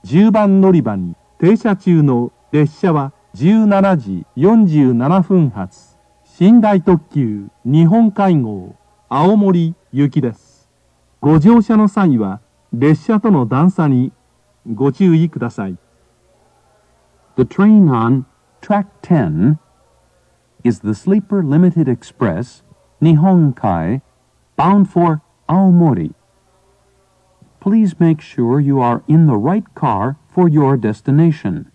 10番乗り場に停車中の列車は17時47分発、寝台特急日本海号青森行きです。ご乗車の際は列車との段差にご注意ください。 The train on track 10 is the Sleeper Limited Express Nihonkai, bound for Aomori. Please make sure you are in the right car for your destination.